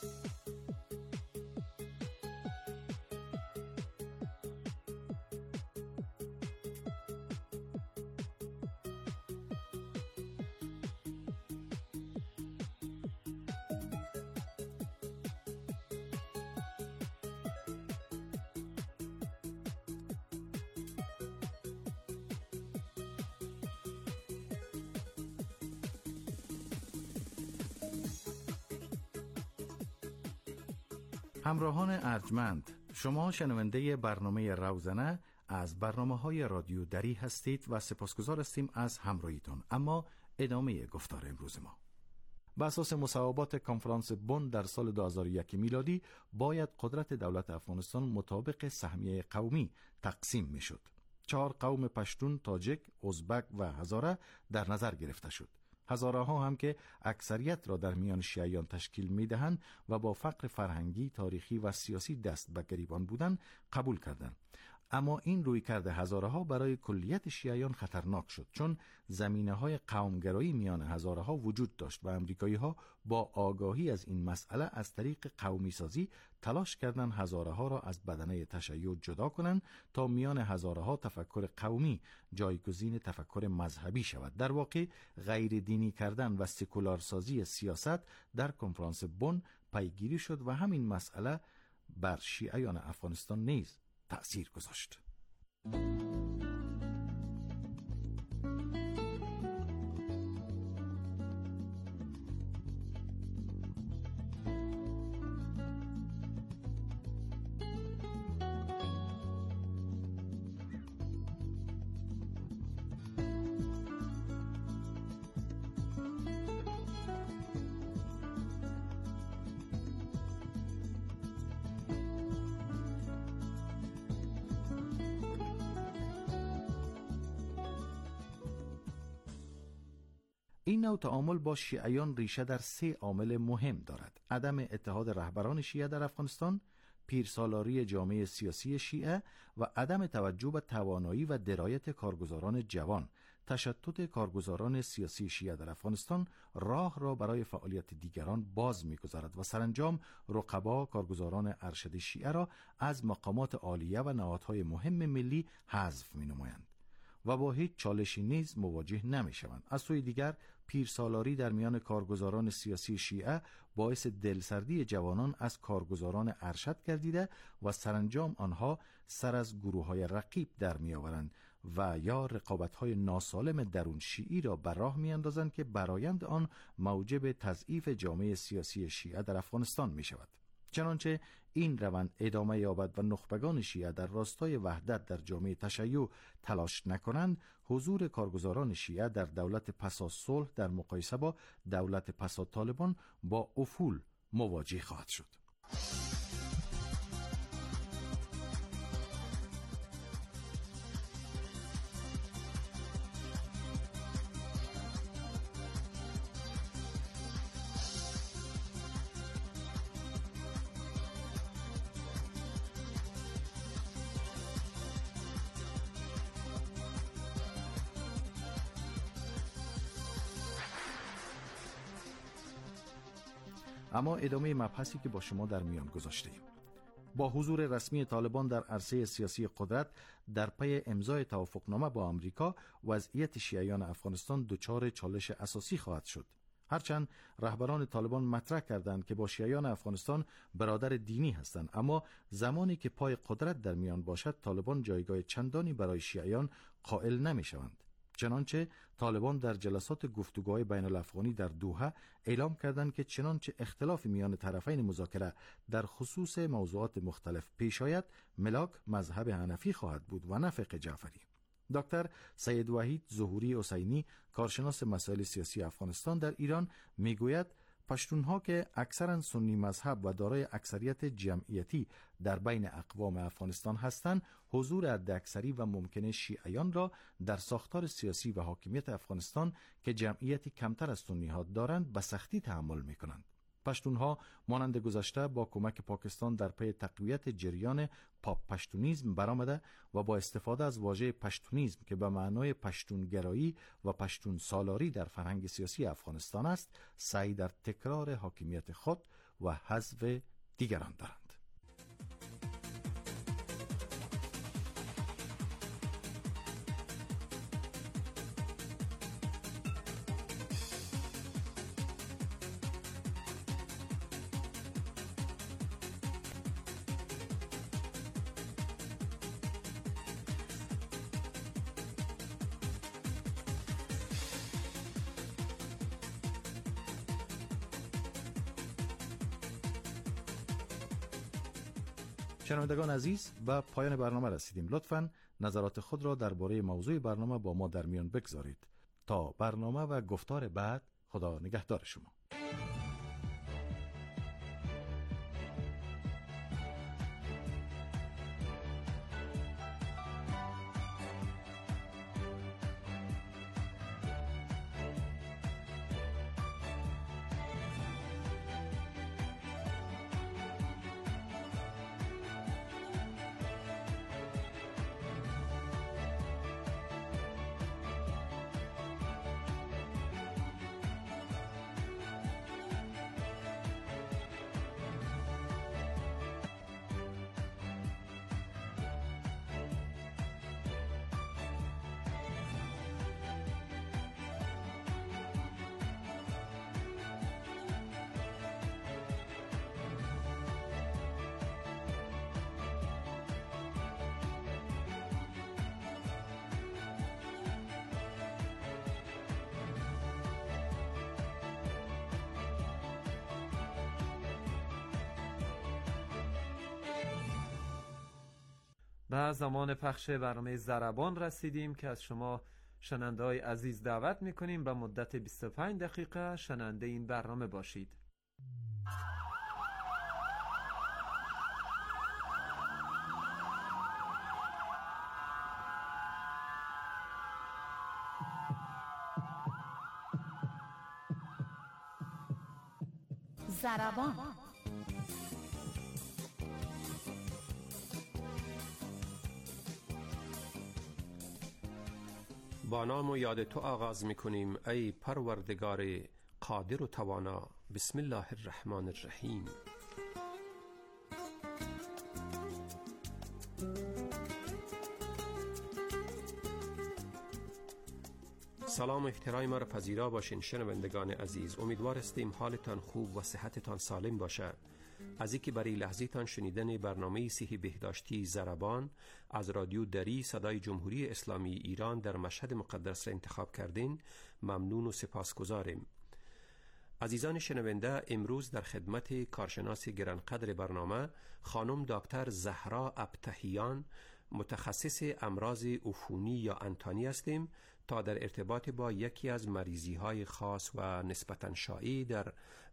همراهان ارجمند، شما شنونده برنامه روزنه از برنامه‌های رادیو دری هستید و سپاسگزار هستیم از همراهیتان. اما ادامه گفتار امروز ما. بر اساس مصوبات کنفرانس بن در سال 2001 میلادی باید قدرت دولت افغانستان مطابق سهمیه قومی تقسیم میشد. 4 قوم پشتون، تاجک، ازبک و هزاره در نظر گرفته شد. هزاره ها هم که اکثریت را در میان شیعیان تشکیل میدهند و با فقر فرهنگی، تاریخی و سیاسی دست به گریبان بودند قبول کردند. اما این رویکرد هزاره ها برای کلیت شیعیان خطرناک شد، چون زمینه های قومگرایی میان هزاره ها وجود داشت و امریکایی ها با آگاهی از این مسئله از طریق قومی سازی تلاش کردند هزاره ها را از بدنه تشیع جدا کنند تا میان هزاره ها تفکر قومی جایگزین تفکر مذهبی شود. در واقع غیر دینی کردن و سکولار سازی سیاست در کنفرانس بن پیگیری شد و همین مسئله بر شیعیان افغانستان نیز تأثیر گذاشت. این نوع تعامل با شیعیان ریشه در 3 عامل مهم دارد: عدم اتحاد رهبران شیعه در افغانستان، پیرسالاری جامعه سیاسی شیعه و عدم توجه به توانایی و درایت کارگزاران جوان. تشتت کارگزاران سیاسی شیعه در افغانستان راه را برای فعالیت دیگران باز می‌گذارد و سرانجام رقبا کارگزاران ارشد شیعه را از مقامات عالیه و نهادهای مهم ملی حذف می‌نمایند و با هیچ چالشی نیز مواجه نمی‌شوند. از سوی دیگر پیرسالاری در میان کارگزاران سیاسی شیعه باعث دلسردی جوانان از کارگزاران ارشد گردیده و سرانجام آنها سر از گروه‌های رقیب در می‌آورند و یا رقابت‌های ناسالم درون شیعی را بر راه می‌اندازند که برآیند آن موجب تضعیف جامعه سیاسی شیعه در افغانستان می‌شود. چنانچه این روند ادامه یابد و نخبگان شیعه در راستای وحدت در جامعه تشیع تلاش نکنند، حضور کارگزاران شیعه در دولت پس از صلح در مقایسه با دولت پس از طالبان با افول مواجه خواهد شد. اما ادامه مبحثی که با شما در میان گذاشتیم. با حضور رسمی طالبان در عرصه سیاسی قدرت در پی امضای توافقنامه با آمریکا، وضعیت شیعیان افغانستان دچار چالش اساسی خواهد شد. هرچند رهبران طالبان مطرح کردند که با شیعیان افغانستان برادر دینی هستند، اما زمانی که پای قدرت در میان باشد طالبان جایگاه چندانی برای شیعیان قائل نمی‌شوند. چنانچه طالبان در جلسات گفتگوهای بین الافغانی در دوحه اعلام کردند که چنانچه اختلاف میان طرفین مذاکره در خصوص موضوعات مختلف پیش آید، ملاک مذهب حنفی خواهد بود و نه فقه جعفری. دکتر سید وحید ظهوری حسینی، کارشناس مسائل سیاسی افغانستان در ایران، میگوید پشتونها که اکثرا سنی مذهب و دارای اکثریت جمعیتی در بین اقوام افغانستان هستند، حضور حداکثری و ممکنه شیعیان را در ساختار سیاسی و حاکمیت افغانستان که جمعیتی کمتر از سنی ها دارند به سختی تحمل میکنند. پشتونها مانند گذشته با کمک پاکستان در پی تقویت جریان پاپ پشتونیزم برآمده و با استفاده از واژه پشتونیزم که به معنای پشتونگرایی و پشتون سالاری در فرهنگ سیاسی افغانستان است، سعی در تکرار حاکمیت خود و حذف دیگران دارند. شنوندگان عزیز، به پایان برنامه رسیدیم. لطفاً نظرات خود را درباره موضوع برنامه با ما در میان بگذارید. تا برنامه و گفتار بعد، خدا نگهدار شما. به زمان پخش برنامه ضربان رسیدیم که از شما شنونده‌های عزیز دعوت می‌کنیم به مدت 25 دقیقه شنونده این برنامه باشید. ضربان با نام و یاد تو آغاز می‌کنیم ای پروردگار قادر و توانا. بسم الله الرحمن الرحیم. سلام و احترام ما را پذیرا باشین شنوندگان عزیز. امیدوار هستیم حالتان خوب و صحتتان سالم باشه. از اینکه برای لحظه تان شنیدن برنامه صحی بهداشتی ضربان از رادیو دری صدای جمهوری اسلامی ایران در مشهد مقدس را انتخاب کردین ممنون و سپاسگزاریم. عزیزان شنونده، امروز در خدمت کارشناس گرانقدر برنامه خانم دکتر زهرا ابتهیان متخصص امراض عفونی یا انتانی هستیم تا در ارتباط با یکی از مریضی‌های خاص و نسبتاً شایع در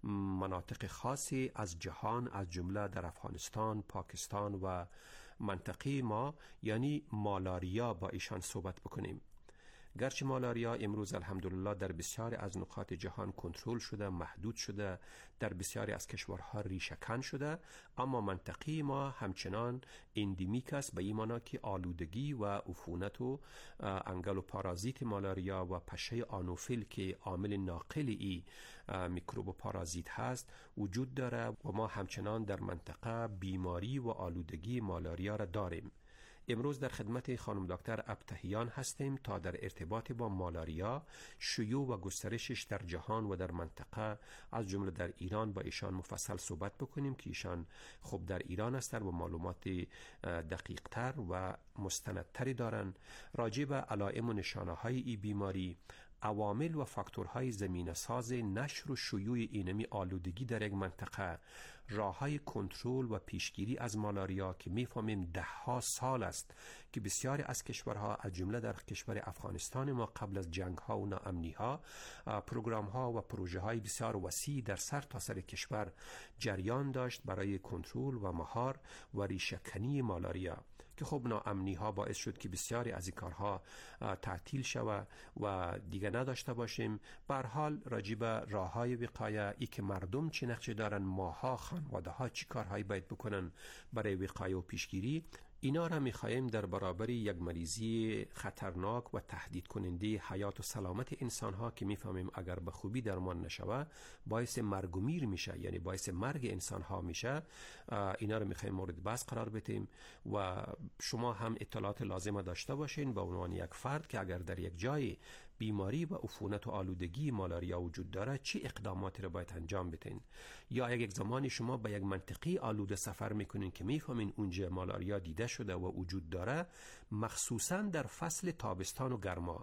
مناطق خاصی از جهان از جمله در افغانستان، پاکستان و منطقه ما یعنی مالاریا با ایشان صحبت بکنیم. گرچه مالاریا امروز الحمدلله در بسیاری از نقاط جهان کنترل شده، محدود شده، در بسیاری از کشورها ریشه‌کن شده، اما منطقه ما همچنان اندیمیک است، به این معنی که آلودگی و عفونت و انگل و پارازیت مالاریا و پشه آنوفیل که عامل ناقل ای میکروب و پارازیت هست وجود داره و ما همچنان در منطقه بیماری و آلودگی مالاریا را داریم. امروز در خدمت خانم دکتر ابتهیان هستیم تا در ارتباط با مالاریا، شیوع و گسترشش در جهان و در منطقه از جمله در ایران با ایشان مفصل صحبت بکنیم که ایشان خب در ایران هستند و معلومات دقیق تر و مستندتری دارن راجع به علائم و نشانه های این بیماری، عوامل و فاکتورهای زمینه‌ساز نشر و شیوع اینمی آلودگی در یک منطقه، راه‌های کنترل و پیشگیری از مالاریا که می‌فهمیم ده‌ها سال است که بسیاری از کشورها از جمله در کشور افغانستان ما قبل از جنگ‌ها و ناامنی‌ها پروگرام‌ها و پروژه‌های بسیار وسیع در سر تا سر کشور جریان داشت برای کنترل و مهار و ریشه‌کنی مالاریا که خب ناامنی ها باعث شد که بسیاری از این کارها تعطیل شود و دیگه نداشته باشیم. به هر حال راجع به راههای وقایه ای که مردم چه نقشه دارن، ماها خانواده ها چی کارهایی باید بکنن برای وقایه و پیشگیری، اینا را می‌خوایم در برابر یک مریضی خطرناک و تهدید کننده حیات و سلامت انسان‌ها که می‌فهمیم اگر به خوبی درمان نشود باعث مرگ و میر میشه، یعنی باعث مرگ انسان‌ها میشه، اینا را می‌خوایم مورد بحث قرار بدیم و شما هم اطلاعات لازمه داشته باشین به عنوان یک فرد که اگر در یک جای بیماری و عفونت و آلودگی مالاریا وجود داره چه اقداماتی را باید انجام بدین، یا یک زمانی شما به یک منطقه آلوده سفر میکنین که میفهمین اونجا مالاریا دیده شده و وجود داره، مخصوصا در فصل تابستان و گرما.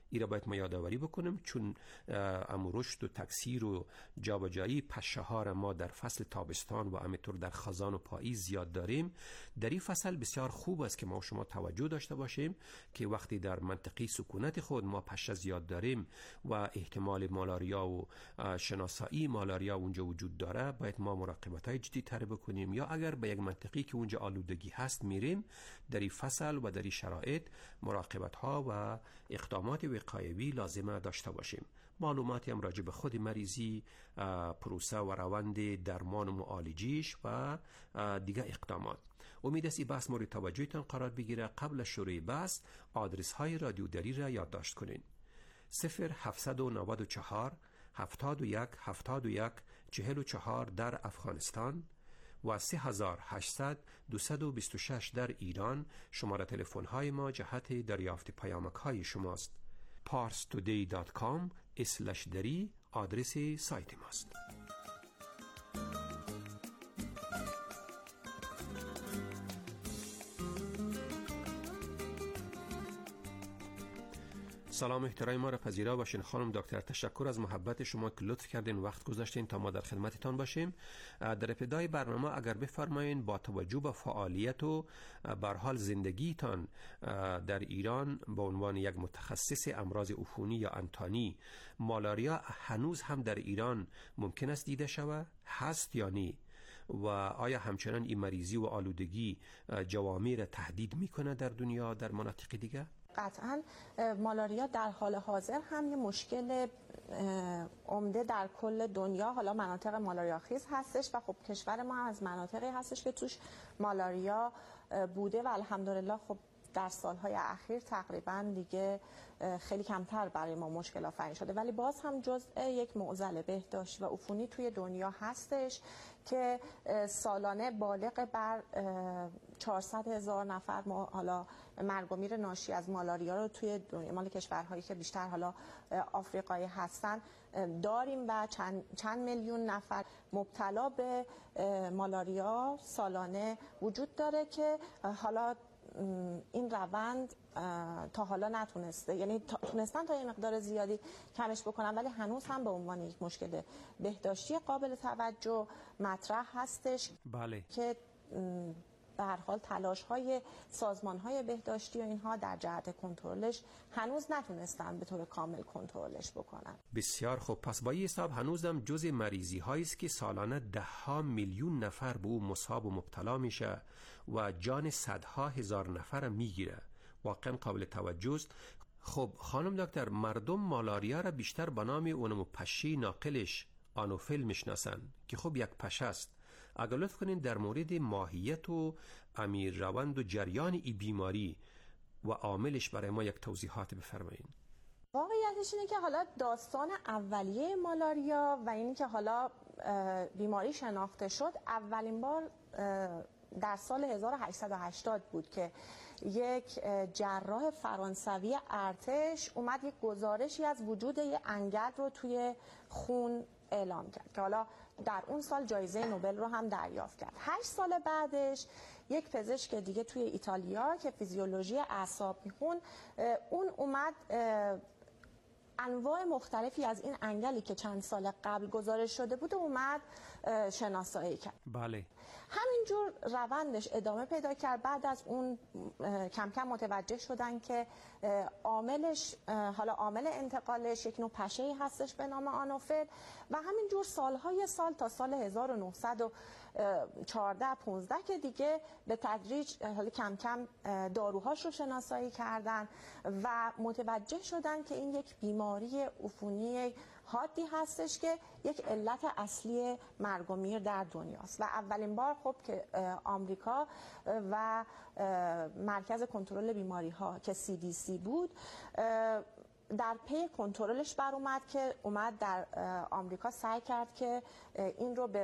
این را باید ما یادآوری بکنیم، چون رشد و تکثیر و جابجایی پشه ها را ما در فصل تابستان و همینطور در خزان و پاییز زیاد داریم. در این فصل بسیار خوب است که ما و شما توجه داشته باشیم که وقتی در منطقه سکونت خود ما پشه زیاد داریم و احتمال مالاریا و شناسایی مالاریا اونجا وجود داره، باید ما مراقبت های جدی تر بکنیم، یا اگر به یک منطقی که اونجا آلودگی هست میریم، در این فصل و در این شرایط مراقبت ها و اقدامات وقایوی لازمه داشته باشیم. معلوماتی هم راجع به خود مریضی، پروسه و روند درمان و معالجیش و دیگه اقدامات. امید است این بحث مورد توجهتان قرار بگیره. قبل از شروع بحث آدرس های رادیو دری را یادداشت کنین: 0794 71 71 44 در افغانستان و 3800 226 در ایران. شماره تلفن های ما جهت دریافت پیامک های شماست. parstoday.com/dari آدرس سایت ماست. سلام، احترام ما را پذیرا باشین. خانم دکتر، تشکر از محبت شما که لطف کردین وقت گذاشتین تا ما در خدمتتان باشیم. در ابتدای برنامه اگر بفرمایین با توجه به فعالیت و به هر حال زندگیتان در ایران به عنوان یک متخصص امراض عفونی یا انتانی، مالاریا هنوز هم در ایران ممکن است دیده شود؟ هست یا نه؟ و آیا همچنان این مریضی و آلودگی جوامع را تهدید میکنه در دنیا در مناطق دیگه؟ قطعاً مالاریا در حال حاضر هم یه مشکل عمده در کل دنیا، حالا مناطق مالاریا خیز هستش و خب کشور ما هم از مناطقی هستش که توش مالاریا بوده و الحمدلله خب در سالهای اخیر تقریباً دیگه خیلی کمتر برای ما مشکل آفرین شده، ولی باز هم جزء یک معضل بهداشتی و عفونی توی دنیا هستش که سالانه بالغ بر 400,000 نفر ما حالا مرگ و میر ناشی از مالاریا رو توی دنیا، مال کشورهایی که بیشتر حالا آفریقایی هستن داریم و چند میلیون نفر مبتلا به مالاریا سالانه وجود داره که حالا این روند تا حالا نتونسته، یعنی تونستن تا یه مقدار زیادی کمش بکنن، ولی هنوز هم به عنوان یک مشکل بهداشتی قابل توجه مطرح هستش. بله. که به هر حال تلاش‌های سازمان‌های بهداشتی و اینها در جهت کنترلش هنوز نتونستن به طور کامل کنترلش بکنن. بسیار خوب. پس با این حساب هنوزم جزء مریضی‌هایی است که سالانه 10 میلیون نفر به اون مصاب و مبتلا میشه و جان صدها هزار نفر میگیره. واقعا قابل توجه است. خب خانم دکتر، مردم مالاریا را بیشتر به نام اونم پشی ناقلش آنوفل میشناسن که خب یک پشه است. اگر لطف کنین در مورد ماهیت و امیر روند و جریان ای بیماری و عاملش برای ما یک توضیحات بفرمایید. واقعیتش اینه که حالا داستان اولیه مالاریا و اینی که حالا بیماری شناخته شد اولین بار در سال 1880 بود که یک جراح فرانسوی ارتش اومد یک گزارشی از وجود یک انگل رو توی خون اعلام کرد که حالا در اون سال جایزه نوبل رو هم دریافت کرد. 8 سال بعدش یک پزشک دیگه توی ایتالیا که فیزیولوژی اعصاب میخون، اون اومد انواع مختلفی از این انگلی که چند سال قبل گزارش شده بود اومد شناسایی کرد. بله. همینجور روندش ادامه پیدا کرد. بعد از اون کم کم متوجه شدن که عاملش، حالا عامل انتقالش یک نوع پشه‌ای هستش به نام آنوفل و همینجور سالهای سال تا سال 1914 15 که دیگه به تدریج حالا کم کم داروهاش رو شناسایی کردن و متوجه شدن که این یک بیماری عفونی حادی هستش که یک علت اصلی مرگ و میر در دنیاست و اولین بار خب که آمریکا و مرکز کنترل بیماری ها که CDC بود در پی کنترلش بر اومد که اومد در آمریکا سعی کرد که این رو به